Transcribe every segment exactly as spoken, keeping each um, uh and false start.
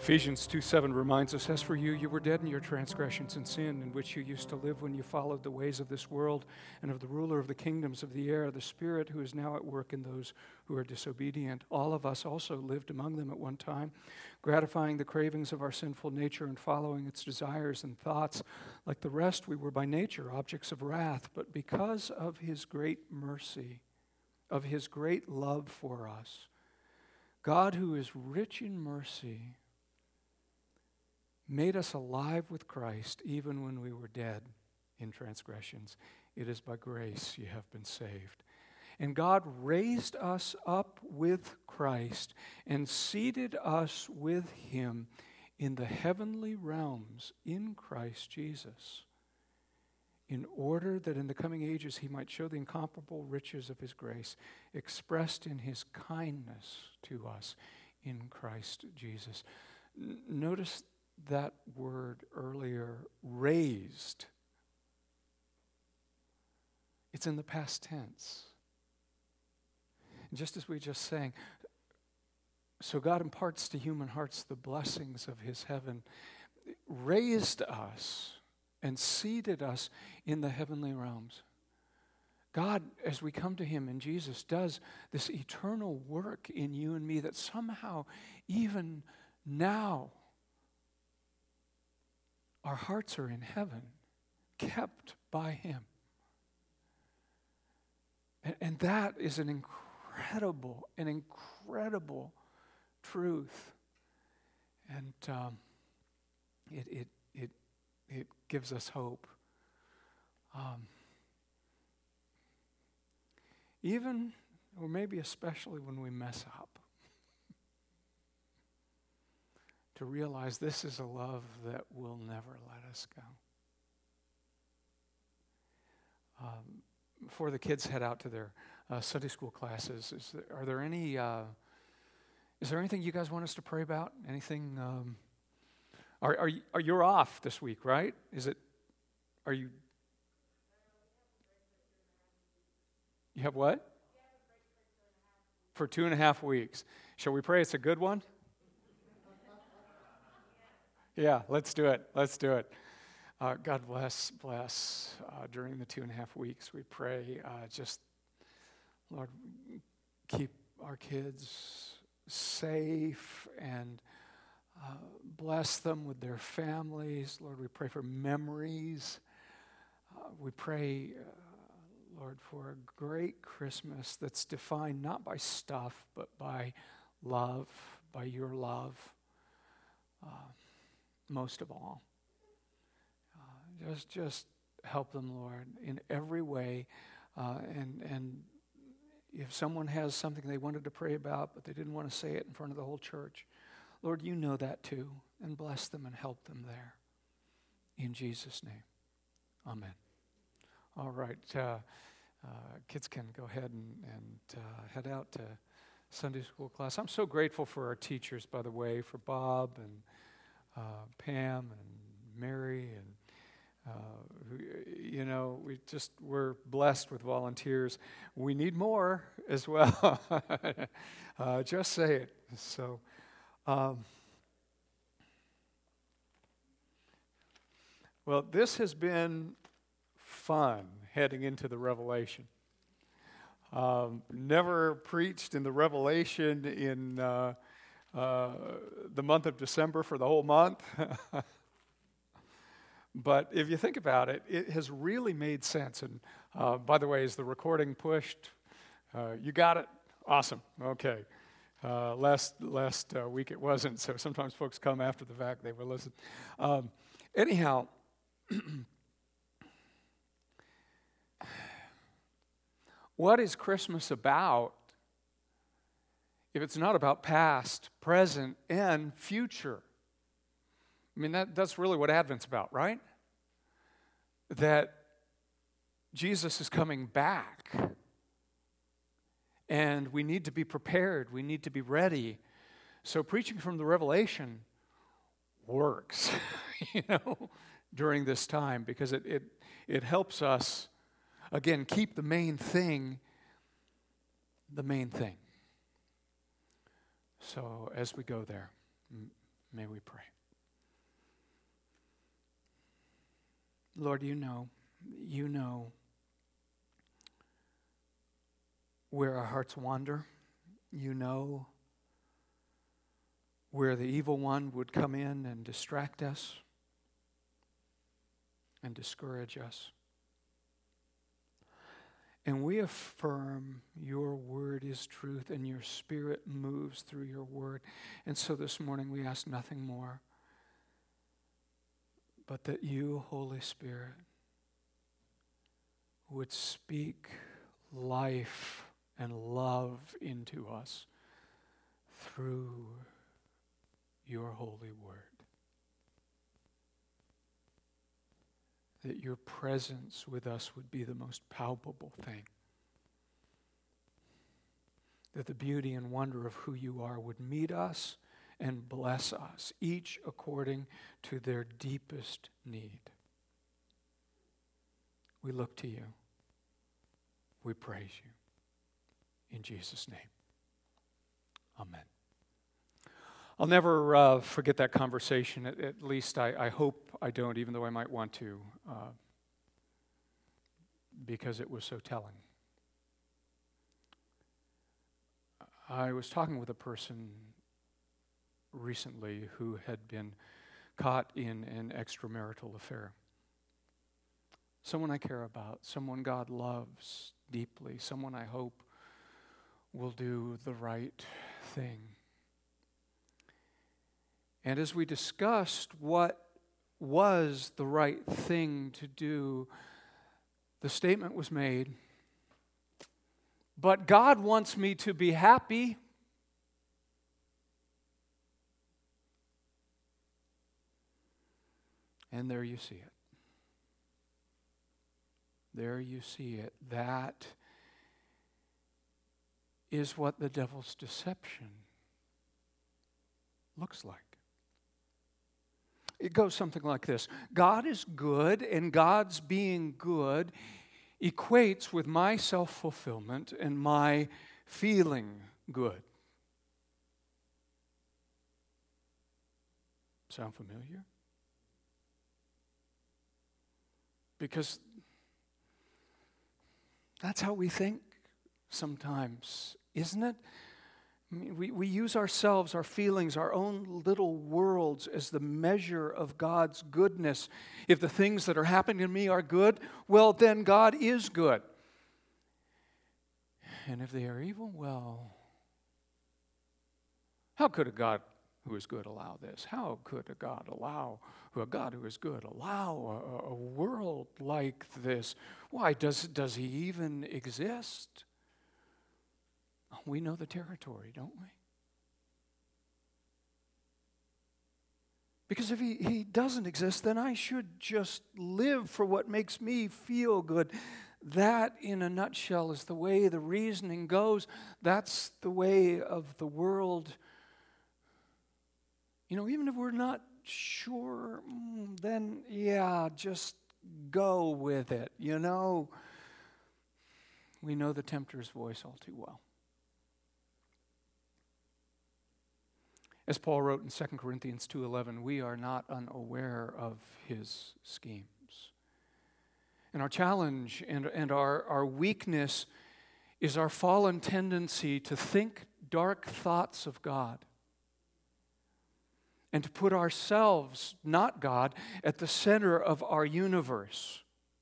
Ephesians two seven reminds us, as for you, you were dead in your transgressions and sin, in which you used to live when you followed the ways of this world and of the ruler of the kingdoms of the air, the Spirit who is now at work in those who are disobedient. All of us also lived among them at one time, gratifying the cravings of our sinful nature and following its desires and thoughts. Like the rest, we were by nature objects of wrath, but because of his great mercy, of his great love for us, God, who is rich in mercy, made us alive with Christ even when we were dead in transgressions. It is by grace you have been saved. And God raised us up with Christ and seated us with him in the heavenly realms in Christ Jesus, in order that in the coming ages he might show the incomparable riches of his grace expressed in his kindness to us in Christ Jesus. N- notice that word earlier, raised. It's in the past tense. And just as we just sang, so God imparts to human hearts the blessings of his heaven, raised us and seated us in the heavenly realms. God, as we come to him in Jesus, does this eternal work in you and me that somehow, even now, our hearts are in heaven, kept by him. And, and that is an incredible, an incredible truth. And um, it, it, it, it gives us hope. Um, even, or maybe especially when we mess up, to realize this is a love that will never let us go. Um, before the kids head out to their uh, Sunday school classes, is there, are there any, uh, is there anything you guys want us to pray about? Anything, um, are, are, you, are you off this week, right? Is it, are you, you have what? For two and a half weeks. Shall we pray it's a good one? Yeah, let's do it. Let's do it. Uh, God bless, bless uh, during the two and a half weeks. We pray uh, just, Lord, keep our kids safe and uh, bless them with their families. Lord, we pray for memories. Uh, we pray, uh, Lord, for a great Christmas that's defined not by stuff, but by love, by your love. Uh, Most of all, uh, just just help them, Lord, in every way. Uh, and and if someone has something they wanted to pray about, but they didn't want to say it in front of the whole church, Lord, you know that too, and bless them and help them there. In Jesus' name, amen. All right, uh, uh, kids can go ahead and, and uh, head out to Sunday school class. I'm so grateful for our teachers, by the way, for Bob and Uh, Pam and Mary, and uh, who, you know, we just we're blessed with volunteers. We need more as well. uh, just say it. So, um, well, this has been fun heading into the Revelation. Um, never preached in the Revelation in. Uh, Uh, the month of December for the whole month. But if you think about it, it has really made sense. And uh, by the way, is the recording pushed? Uh, you got it? Awesome. Okay. Uh, last last uh, week it wasn't, so sometimes folks come after the fact, they will listen. Um, anyhow, what is Christmas about if it's not about past, present, and future? I mean, that, that's really what Advent's about, right? That Jesus is coming back. And we need to be prepared. We need to be ready. So preaching from the Revelation works, you know, during this time, because it, it, it helps us, again, keep the main thing the main thing. So as we go there, May we pray. Lord, you know, you know where our hearts wander. You know where the evil one would come in and distract us and discourage us. And we affirm your word is truth and your Spirit moves through your word. And so this morning we ask nothing more but that you, Holy Spirit, would speak life and love into us through your holy word. That your presence with us would be the most palpable thing. That the beauty and wonder of who you are would meet us and bless us, each according to their deepest need. We look to you. We praise you. In Jesus' name, amen. I'll never uh, forget that conversation. At, at least I, I hope I don't, even though I might want to, uh, because it was so telling. I was talking with a person recently who had been caught in an extramarital affair. Someone I care about, someone God loves deeply, someone I hope will do the right thing. And as we discussed what was the right thing to do, the statement was made, but God wants me to be happy. And there you see it. There you see it. That is what the devil's deception looks like. It goes something like this. God is good, and God's being good equates with my self-fulfillment and my feeling good. Sound familiar? Because that's how we think sometimes, isn't it? I mean, we, we use ourselves, our feelings, our own little worlds as the measure of God's goodness. If the things that are happening to me are good, well, then God is good. And if they are evil, well, how could a God who is good allow this? How could a God allow, a God who is good, allow a, a world like this? Why, does, does he even exist? We know the territory, don't we? Because if he, he doesn't exist, then I should just live for what makes me feel good. That, in a nutshell, is the way the reasoning goes. That's the way of the world. You know, even if we're not sure, then, yeah, just go with it, you know. We know the tempter's voice all too well. As Paul wrote in Second Corinthians two eleven, we are not unaware of his schemes. And our challenge and, and our, our weakness is our fallen tendency to think dark thoughts of God and to put ourselves, not God, at the center of our universe.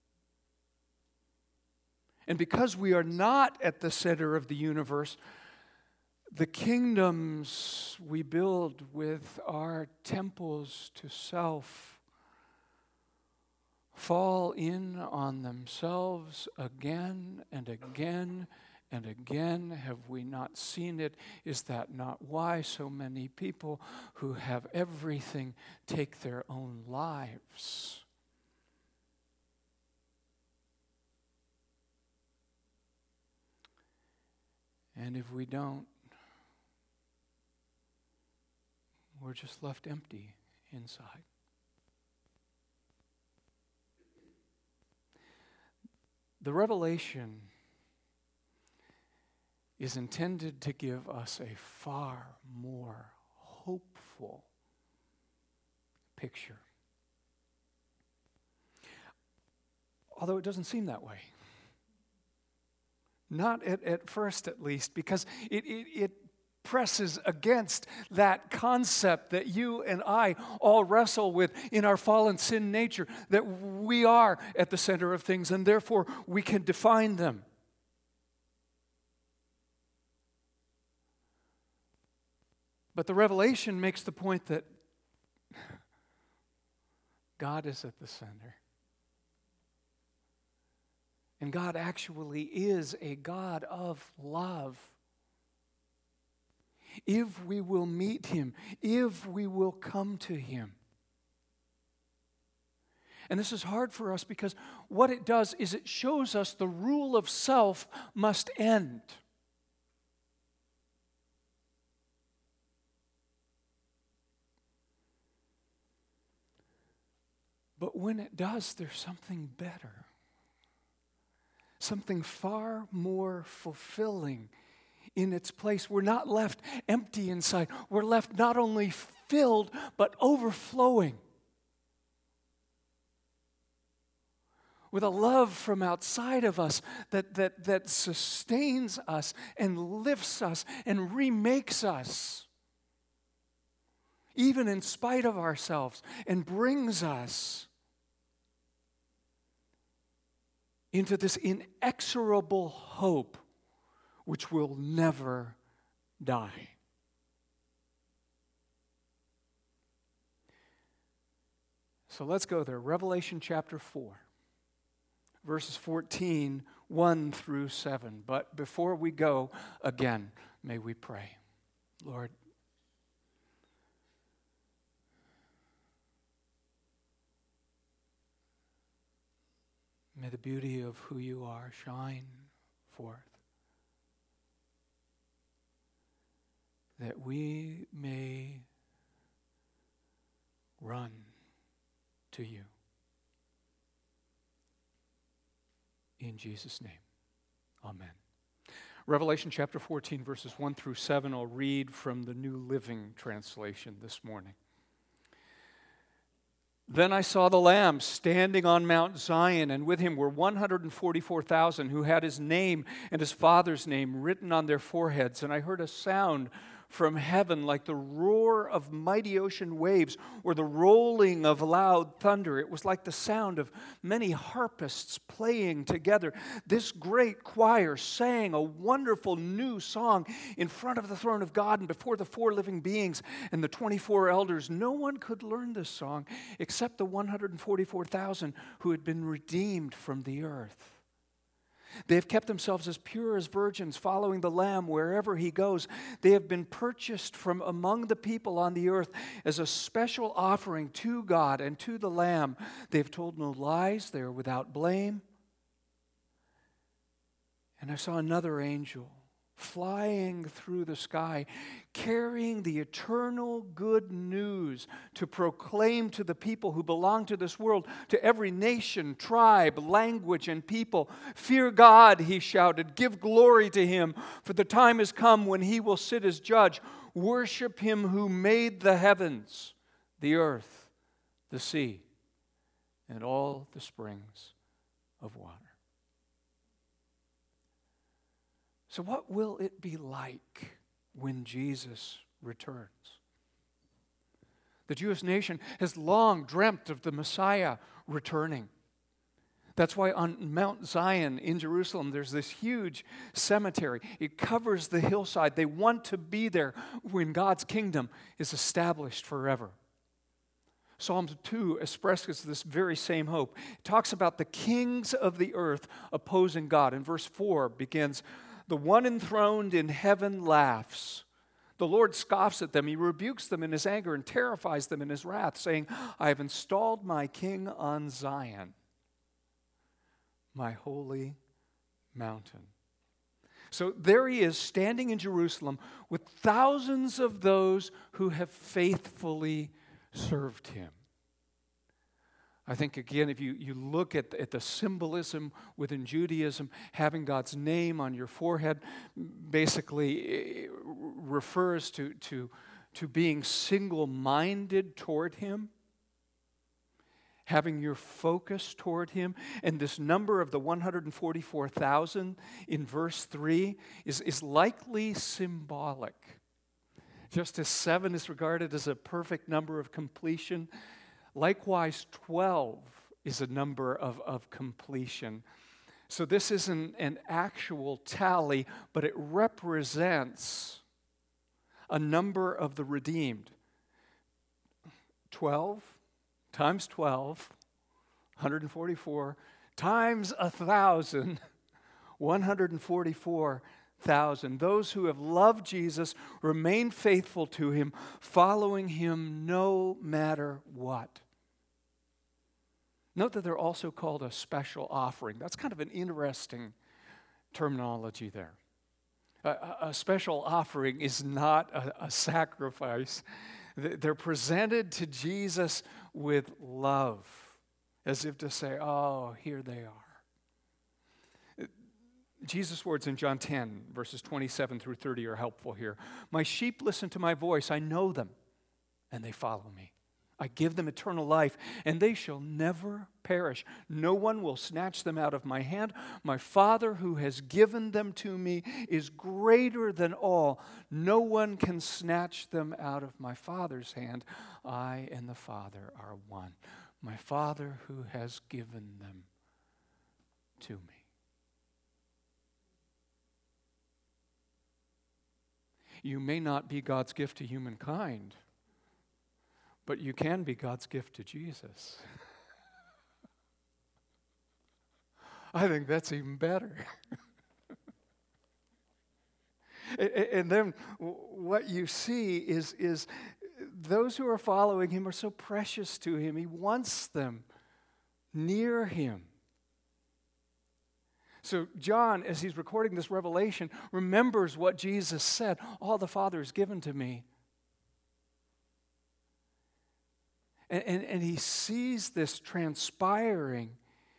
And because we are not at the center of the universe, the kingdoms we build with our temples to self fall in on themselves again and again and again. Have we not seen it? Is that not why so many people who have everything take their own lives? And if we don't, we're just left empty inside. The revelation is intended to give us a far more hopeful picture. Although it doesn't seem that way. Not at, at first, at least, because it, it, it presses against that concept that you and I all wrestle with in our fallen sin nature, that we are at the center of things and therefore we can define them. But the revelation makes the point that God is at the center. And God actually is a God of love. If we will meet Him, if we will come to Him. And this is hard for us because what it does is it shows us the rule of self must end. But when it does, there's something better. Something far more fulfilling in its place. We're not left empty inside. We're left not only filled, but overflowing with a love from outside of us that, that, that sustains us and lifts us and remakes us, even in spite of ourselves, and brings us into this inexorable hope which will never die. So let's go there. Revelation chapter four, verses fourteen, one through seven. But before we go, again, may we pray. Lord, may the beauty of who you are shine forth, that we may run to you. In Jesus' name, amen. Revelation chapter fourteen, verses one through seven, I'll read from the New Living Translation this morning. Then I saw the Lamb standing on Mount Zion, and with him were one hundred forty-four thousand who had his name and his Father's name written on their foreheads. And I heard a sound from heaven like the roar of mighty ocean waves or the rolling of loud thunder. It was like the sound of many harpists playing together. This great choir sang a wonderful new song in front of the throne of God and before the four living beings and the twenty-four elders. No one could learn this song except the one hundred forty-four thousand who had been redeemed from the earth. They have kept themselves as pure as virgins, following the Lamb wherever he goes. They have been purchased from among the people on the earth as a special offering to God and to the Lamb. They have told no lies. They are without blame. And I saw another angel flying through the sky, carrying the eternal good news to proclaim to the people who belong to this world, to every nation, tribe, language, and people. Fear God, he shouted. Give glory to him, for the time has come when he will sit as judge. Worship him who made the heavens, the earth, the sea, and all the springs of water. So what will it be like when Jesus returns? The Jewish nation has long dreamt of the Messiah returning. That's why on Mount Zion in Jerusalem, there's this huge cemetery. It covers the hillside. They want to be there when God's kingdom is established forever. Psalm two expresses this very same hope. It talks about the kings of the earth opposing God. And verse four begins, the one enthroned in heaven laughs. The Lord scoffs at them. He rebukes them in his anger and terrifies them in his wrath, saying, I have installed my king on Zion, my holy mountain. So there he is, standing in Jerusalem with thousands of those who have faithfully served him. I think, again, if you, you look at, at the symbolism within Judaism, having God's name on your forehead basically refers to, to, to being single-minded toward him. having your focus toward him. And this number of the one hundred forty-four thousand in verse three is, is likely symbolic. Just as seven is regarded as a perfect number of completion, likewise twelve is a number of, of completion. So this isn't an actual tally, but it represents a number of the redeemed. twelve times twelve, one hundred forty-four, times one thousand, one hundred forty-four thousand. Those who have loved Jesus, remain faithful to him, following him no matter what. Note that they're also called a special offering. That's kind of an interesting terminology there. A, a special offering is not a, a sacrifice. They're presented to Jesus with love, as if to say, oh, here they are. Jesus' words in John ten, verses twenty-seven through thirty are helpful here. My sheep listen to my voice. I know them, and they follow me. I give them eternal life, and they shall never perish. No one will snatch them out of my hand. My Father who has given them to me is greater than all. No one can snatch them out of my Father's hand. I and the Father are one. My Father who has given them to me. You may not be God's gift to humankind, but you can be God's gift to Jesus. I think that's even better. And then what you see is, is those who are following him are so precious to him. He wants them near him. So John, as he's recording this revelation, remembers what Jesus said, all the Father has given to me. And, and, and he sees this transpiring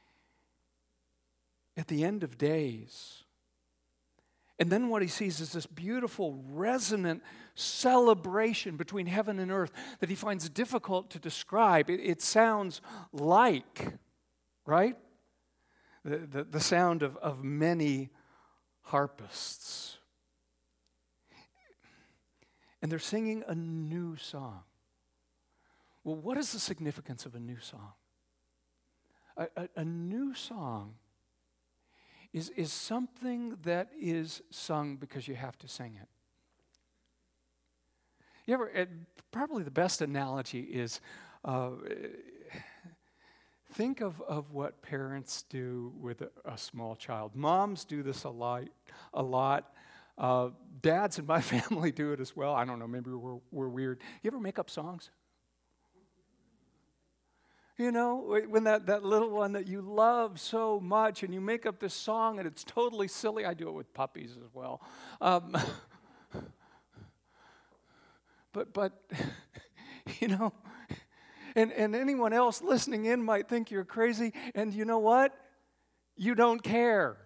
at the end of days. And then what he sees is this beautiful, resonant celebration between heaven and earth that he finds difficult to describe. It, it sounds like, right? The, the, the sound of, of many harpists. And they're singing a new song. Well, what is the significance of a new song? A, a, a new song is, is something that is sung because you have to sing it. You ever, it, probably the best analogy is, uh, think of, of what parents do with a, a small child. Moms do this a lot. A lot. Uh, dads in my family do it as well. I don't know, maybe we're, we're weird. You ever make up songs? You know, when that, that little one that you love so much and you make up this song and it's totally silly. I do it with puppies as well. Um, but, but you know, and, and anyone else listening in might think you're crazy. And you know what? You don't care.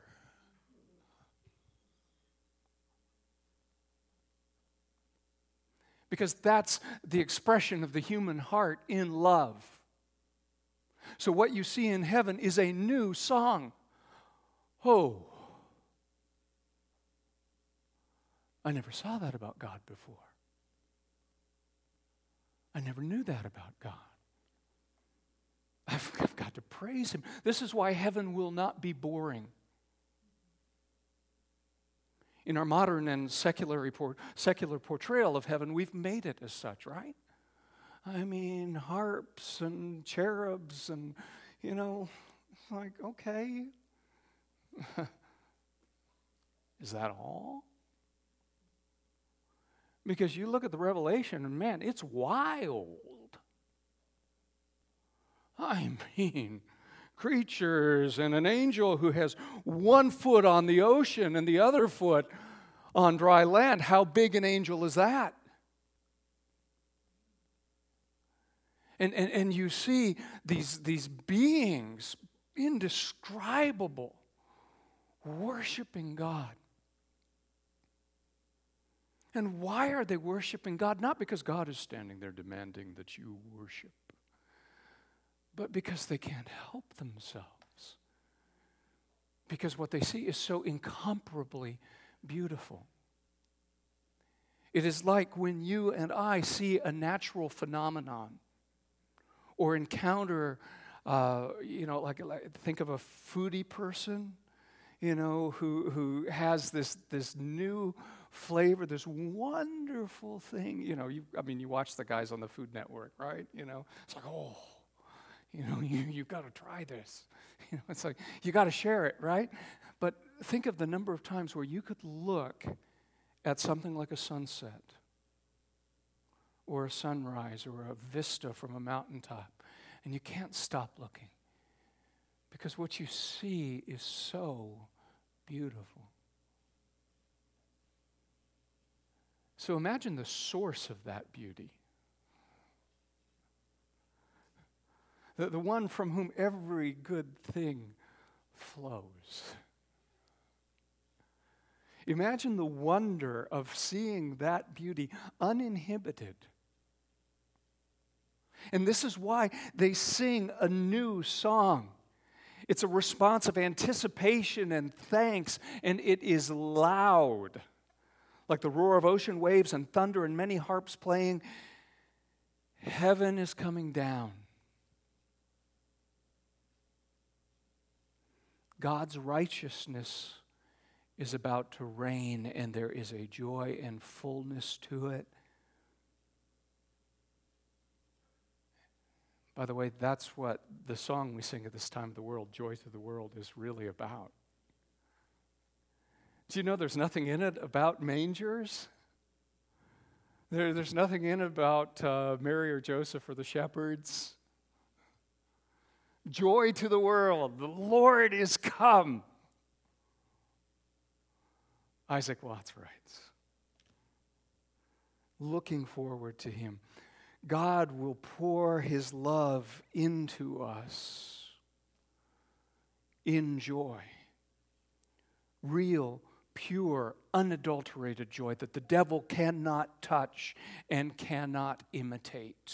Because that's the expression of the human heart in love. So what you see in heaven is a new song. Oh, I never saw that about God before. I never knew that about God. I've, I've got to praise him. This is why heaven will not be boring. In our modern and secular, report, secular portrayal of heaven, we've made it as such, right? I mean, harps and cherubs and, you know, it's like, okay. Is that all? Because you look at the Revelation and, man, it's wild. I mean, creatures and an angel who has one foot on the ocean and the other foot on dry land. How big an angel is that? And, and, and you see these, these beings, indescribable, worshiping God. And why are they worshiping God? Not because God is standing there demanding that you worship, but because they can't help themselves. Because what they see is so incomparably beautiful. It is like when you and I see a natural phenomenon or encounter, uh, you know, like, like think of a foodie person, you know, who who has this this new flavor, this wonderful thing. You know, you I mean, you watch the guys on the Food Network, right? You know, it's like, oh, you know, you you've got to try this. You know, it's like you got to share it, right? But think of the number of times where you could look at something like a sunset or a sunrise or a vista from a mountaintop, and you can't stop looking because what you see is so beautiful. So imagine the source of that beauty. The, the one from whom every good thing flows. Imagine the wonder of seeing that beauty uninhibited. And this is why they sing a new song. It's a response of anticipation and thanks, and it is loud, like the roar of ocean waves and thunder and many harps playing. Heaven is coming down. God's righteousness is about to reign, and there is a joy and fullness to it. By the way, that's what the song we sing at this time of the world, Joy to the World, is really about. Do you know there's nothing in it about mangers? There, there's nothing in it about uh, Mary or Joseph or the shepherds. Joy to the world, the Lord is come. Isaac Watts writes, looking forward to him. God will pour his love into us in joy. Real, pure, unadulterated joy that the devil cannot touch and cannot imitate.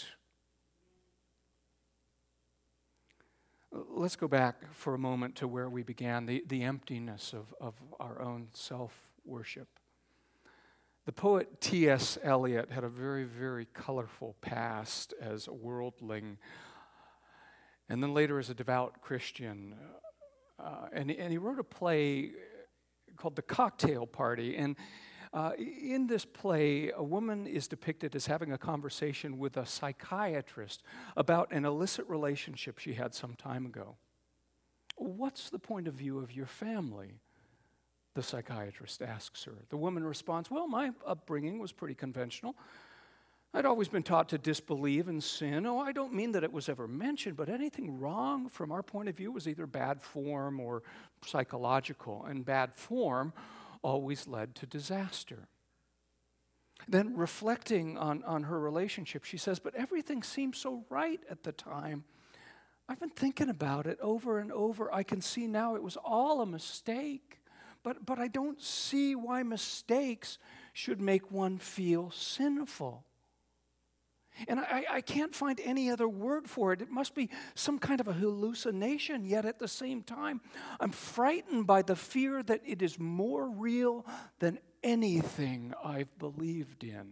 Let's go back for a moment to where we began, the, the emptiness of, of our own self-worship. The poet T S Eliot had a very, very colorful past as a worldling, and then later as a devout Christian. Uh, and, and he wrote a play called The Cocktail Party. And uh, in this play, a woman is depicted as having a conversation with a psychiatrist about an illicit relationship she had some time ago. What's the point of view of your family? The psychiatrist asks her. The woman responds, well, my upbringing was pretty conventional. I'd always been taught to disbelieve in sin. Oh, I don't mean that it was ever mentioned, but anything wrong from our point of view was either bad form or psychological, and bad form always led to disaster. Then reflecting on, on her relationship, she says, but everything seemed so right at the time. I've been thinking about it over and over. I can see now it was all a mistake, but, but I don't see why mistakes should make one feel sinful. And I, I can't find any other word for it. It must be some kind of a hallucination, yet at the same time, I'm frightened by the fear that it is more real than anything I've believed in.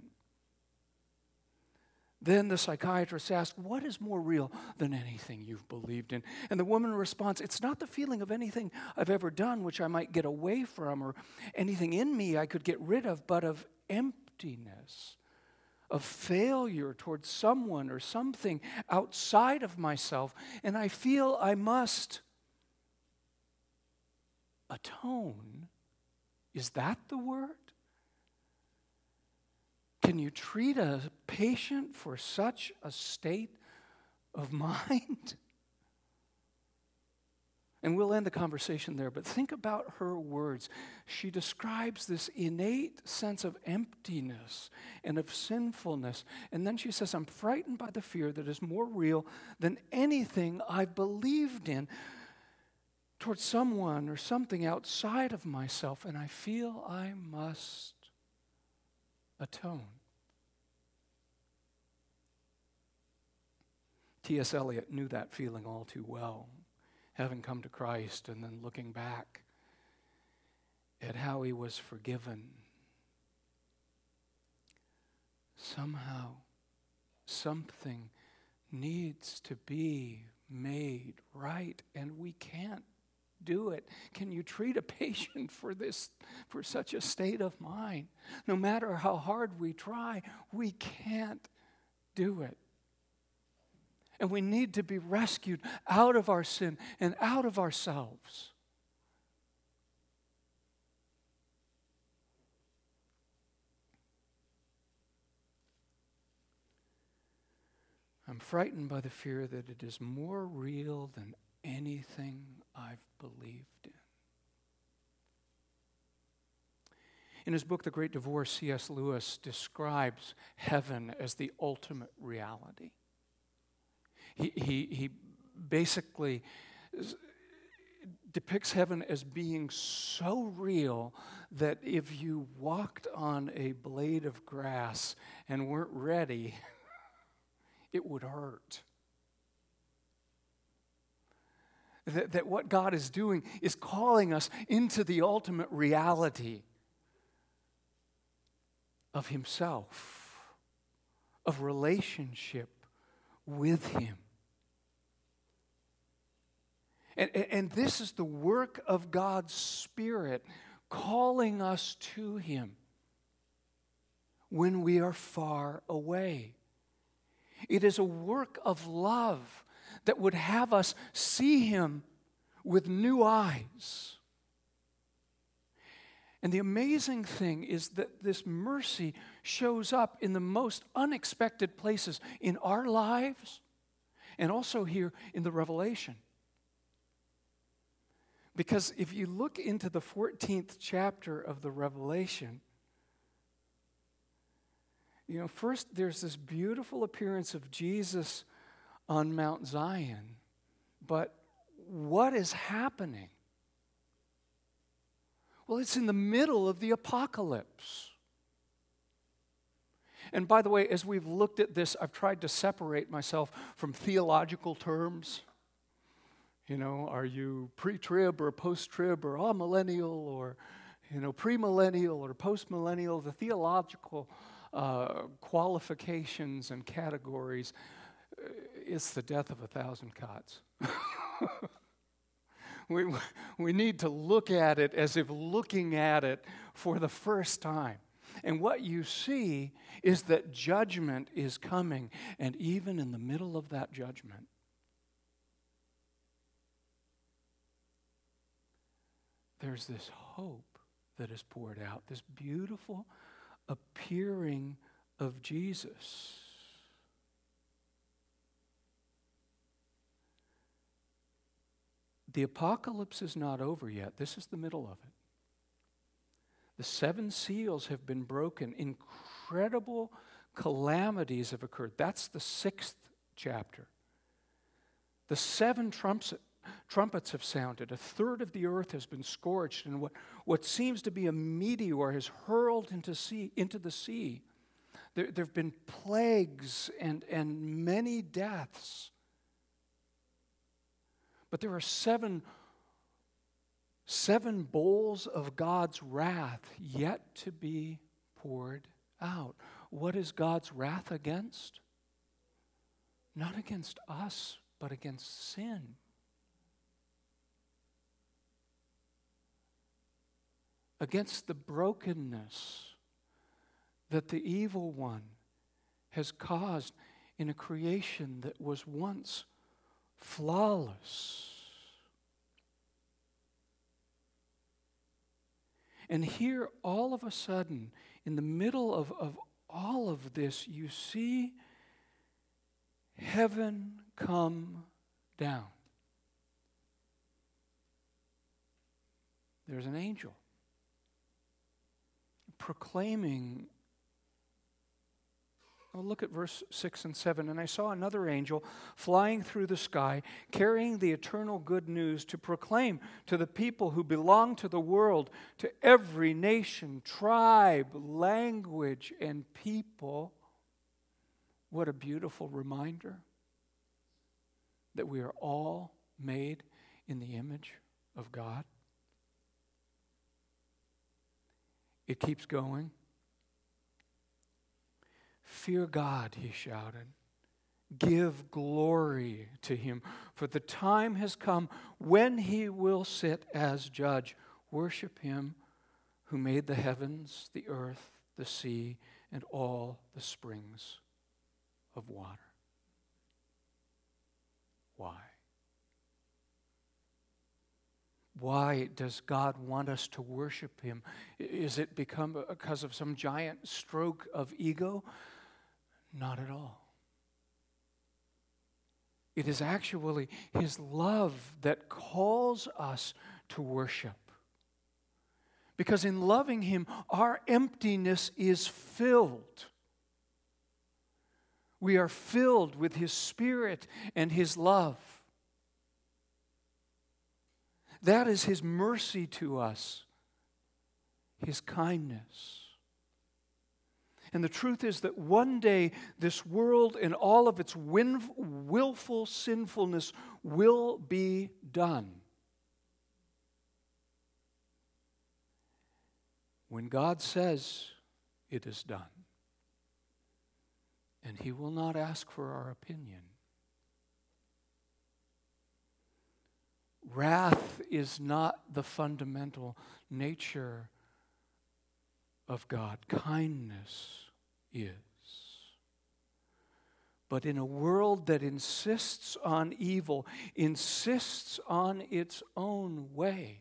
Then the psychiatrist asks, what is more real than anything you've believed in? And the woman responds, it's not the feeling of anything I've ever done which I might get away from or anything in me I could get rid of, but of emptiness, of failure towards someone or something outside of myself. And I feel I must atone. Is that the word? Can you treat a patient for such a state of mind? And we'll end the conversation there, but think about her words. She describes this innate sense of emptiness and of sinfulness. And then she says, I'm frightened by the fear that is more real than anything I've believed in towards someone or something outside of myself, and I feel I must atone. T S Eliot knew that feeling all too well, having come to Christ and then looking back at how he was forgiven. Somehow, something needs to be made right, and we can't do it. Can you treat a patient for this, for such a state of mind? No matter how hard we try, we can't do it. And we need to be rescued out of our sin and out of ourselves. I'm frightened by the fear that it is more real than anything I've believed in. In his book, The Great Divorce, C S Lewis describes heaven as the ultimate reality. He, he, he basically depicts heaven as being so real that if you walked on a blade of grass and weren't ready, it would hurt. That, that what God is doing is calling us into the ultimate reality of Himself, of relationship with Him. And, and, and this is the work of God's Spirit calling us to Him when we are far away. It is a work of love that would have us see Him with new eyes. And the amazing thing is that this mercy shows up in the most unexpected places in our lives and also here in the Revelation. Because if you look into the fourteenth chapter of the Revelation, you know, first there's this beautiful appearance of Jesus on Mount Zion, but what is happening? Well, it's in the middle of the apocalypse. And by the way, as we've looked at this, I've tried to separate myself from theological terms. You know, are you pre-trib or post-trib or amillennial or, you know, premillennial or post-millennial? The theological uh, qualifications and categories, uh, it's the death of a thousand cuts. we, we need to look at it as if looking at it for the first time. And what you see is that judgment is coming, and even in the middle of that judgment, there's this hope that is poured out, this beautiful appearing of Jesus. The apocalypse is not over yet. This is the middle of it. The seven seals have been broken. Incredible calamities have occurred. That's the sixth chapter. The seven trumpets Trumpets have sounded. A third of the earth has been scorched, and what, what seems to be a meteor has hurled into, sea, into the sea. There have been plagues and, and many deaths. But there are seven, seven bowls of God's wrath yet to be poured out. What is God's wrath against? Not against us, but against sin. Against the brokenness that the evil one has caused in a creation that was once flawless. And here, all of a sudden, in the middle of, of all of this, you see heaven come down. There's an angel proclaiming. Oh, look at verse six and seven. And I saw another angel flying through the sky, carrying the eternal good news to proclaim to the people who belong to the world, to every nation, tribe, language, and people. What a beautiful reminder. that we are all made in the image of God? It keeps going. Fear God, he shouted. Give glory to him, for the time has come when he will sit as judge. Worship him who made the heavens, the earth, the sea, and all the springs of water. Why? Why does God want us to worship him? Is it become because of some giant stroke of ego? Not at all. It is actually his love that calls us to worship. Because in loving him, our emptiness is filled. We are filled with his Spirit and his love. That is his mercy to us, his kindness. And the truth is that one day this world and all of its win- willful sinfulness will be done. When God says it is done, and he will not ask for our opinion. Wrath is not the fundamental nature of God. Kindness is. But in a world that insists on evil, insists on its own way,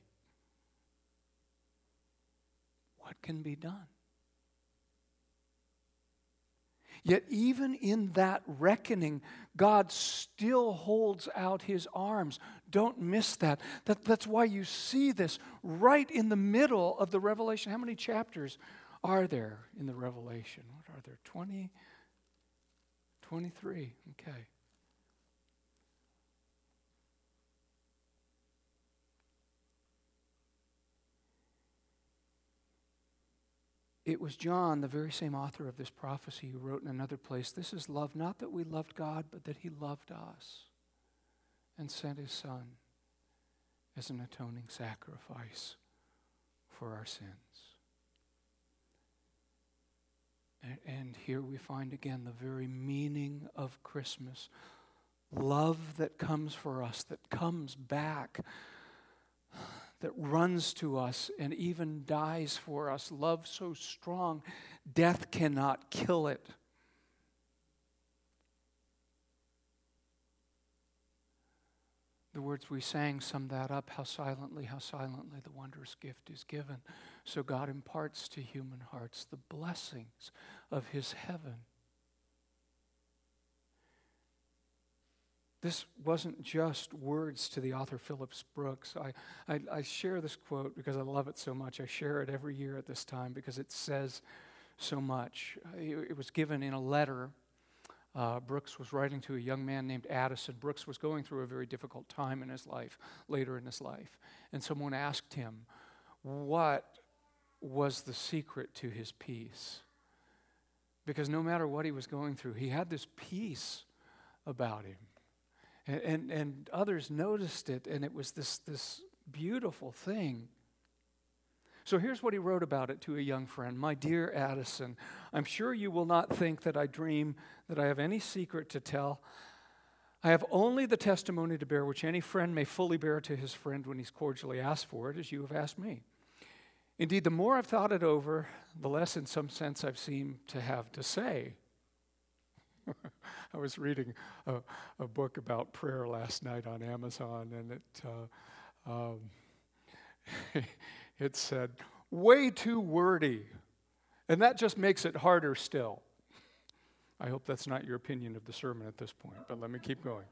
what can be done? Yet even in that reckoning, God still holds out his arms. Don't miss that. that. That's why you see this right in the middle of the Revelation. How many chapters are there in the Revelation? What are there? twenty? twenty-three. Okay. It was John, the very same author of this prophecy, who wrote in another place, "This is love, not that we loved God, but that he loved us and sent his Son as an atoning sacrifice for our sins." And, and here we find again the very meaning of Christmas. Love that comes for us, that comes back, that runs to us and even dies for us. Love so strong, death cannot kill it. The words we sang sum that up. How silently, how silently the wondrous gift is given. So God imparts to human hearts the blessings of his heaven. This wasn't just words to the author Phillips Brooks. I, I, I share this quote because I love it so much. I share it every year at this time because it says so much. It, it was given in a letter. Uh, Brooks was writing to a young man named Addison. Brooks was going through a very difficult time in his life, later in his life. And someone asked him, what was the secret to his peace? Because no matter what he was going through, he had this peace about him. And, and and others noticed it, and it was this, this beautiful thing. So here's what he wrote about it to a young friend. "My dear Addison, I'm sure you will not think that I dream that I have any secret to tell. I have only the testimony to bear which any friend may fully bear to his friend when he's cordially asked for it, as you have asked me. Indeed, the more I've thought it over, the less in some sense I've seemed to have to say." I was reading a, a book about prayer last night on Amazon, and it uh, um, it said, way too wordy. And that just makes it harder still. I hope that's not your opinion of the sermon at this point, but let me keep going.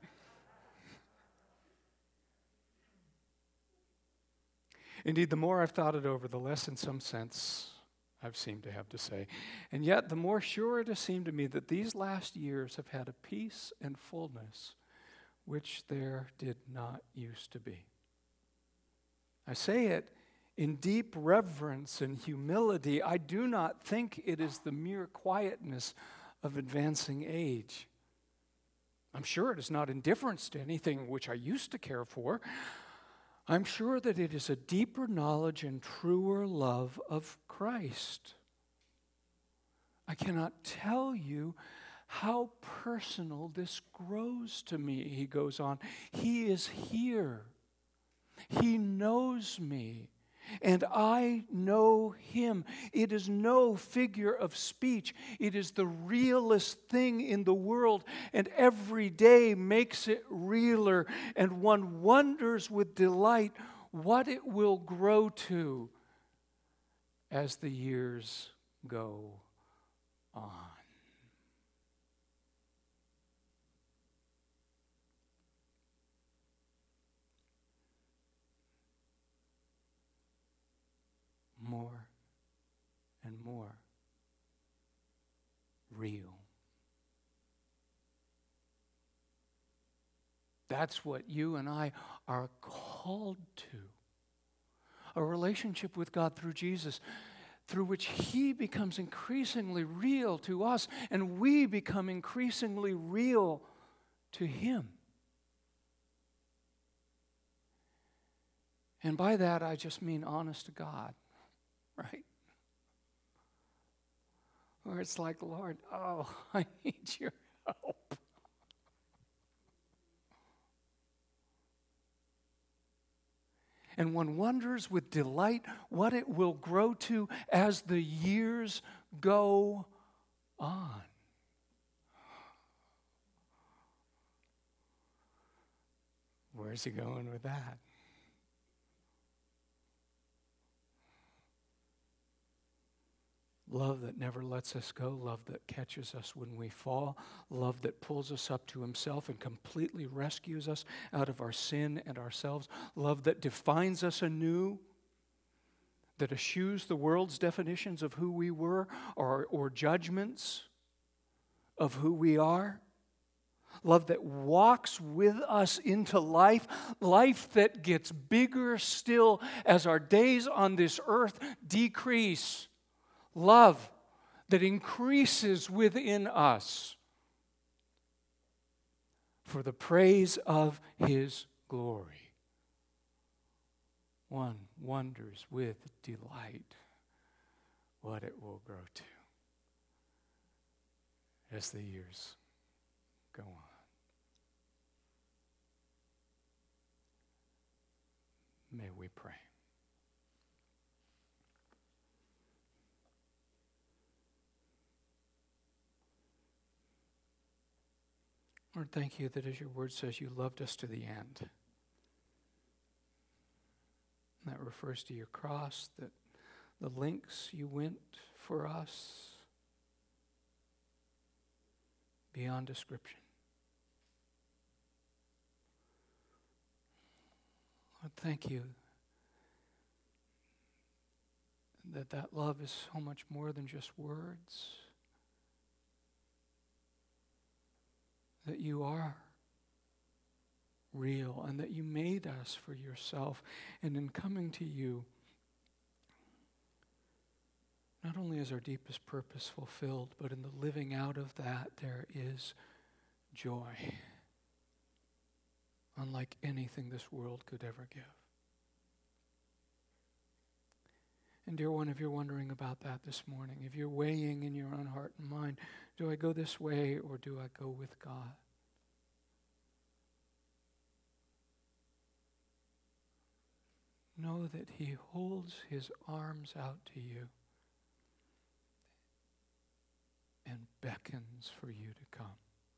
Indeed, the more I've thought it over, the less in some sense I've seemed to have to say. And yet, the more sure it has seemed to me that these last years have had a peace and fullness which there did not used to be. I say it in deep reverence and humility. I do not think it is the mere quietness of advancing age. I'm sure it is not indifference to anything which I used to care for. I'm sure that it is a deeper knowledge and truer love of Christ. I cannot tell you how personal this grows to me, he goes on. He is here. He knows me, and I know him. It is no figure of speech. It is the realest thing in the world, and every day makes it realer, and one wonders with delight what it will grow to as the years go on. More and more real. That's what you and I are called to. A relationship with God through Jesus, through which he becomes increasingly real to us, and we become increasingly real to him. And by that, I just mean honest to God, right? Where it's like, Lord, oh, I need your help. And one wonders with delight what it will grow to as the years go on. Where's he going with that? Love that never lets us go, love that catches us when we fall, love that pulls us up to himself and completely rescues us out of our sin and ourselves, love that defines us anew, that eschews the world's definitions of who we were or, or judgments of who we are. Love that walks with us into life, life that gets bigger still as our days on this earth decrease. Love that increases within us for the praise of his glory. One wonders with delight what it will grow to as the years go on. May we pray. Lord, thank you that as your word says, you loved us to the end. And that refers to your cross, that the lengths you went for us beyond description. Lord, thank you that that love is so much more than just words. That you are real and that you made us for yourself. And in coming to you, not only is our deepest purpose fulfilled, but in the living out of that there is joy, unlike anything this world could ever give. And dear one, if you're wondering about that this morning, if you're weighing in your own heart and mind, do I go this way or do I go with God? Know that he holds his arms out to you and beckons for you to come.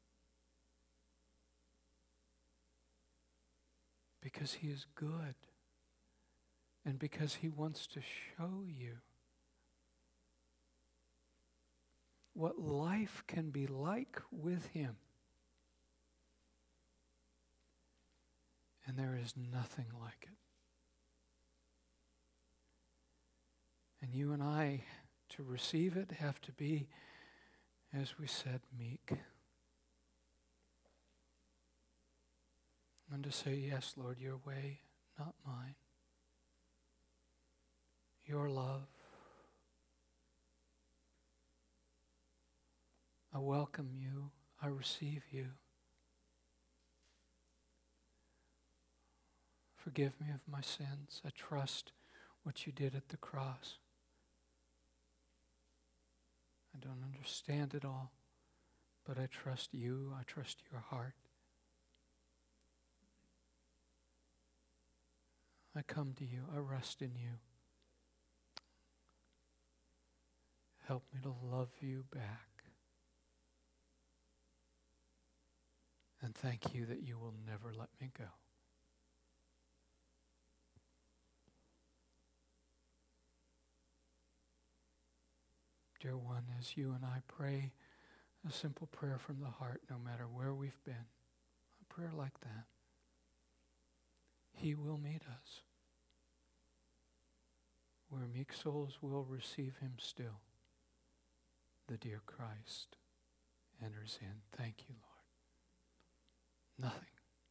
Because he is good. And because he wants to show you what life can be like with him. And there is nothing like it. And you and I, to receive it, have to be, as we said, meek. And to say, yes, Lord, your way, not mine. Your love. I welcome you. I receive you. Forgive me of my sins. I trust what you did at the cross. I don't understand it all, but I trust you. I trust your heart. I come to you. I rest in you. Help me to love you back. And thank you that you will never let me go. Dear one, as you and I pray a simple prayer from the heart, no matter where we've been, a prayer like that, He will meet us where meek souls will receive Him still. The dear Christ enters in. Thank you, Lord. Nothing,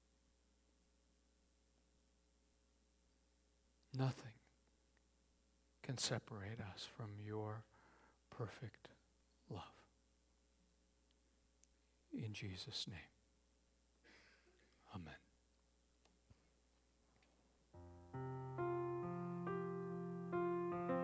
nothing can separate us from your perfect love. In Jesus' name, amen.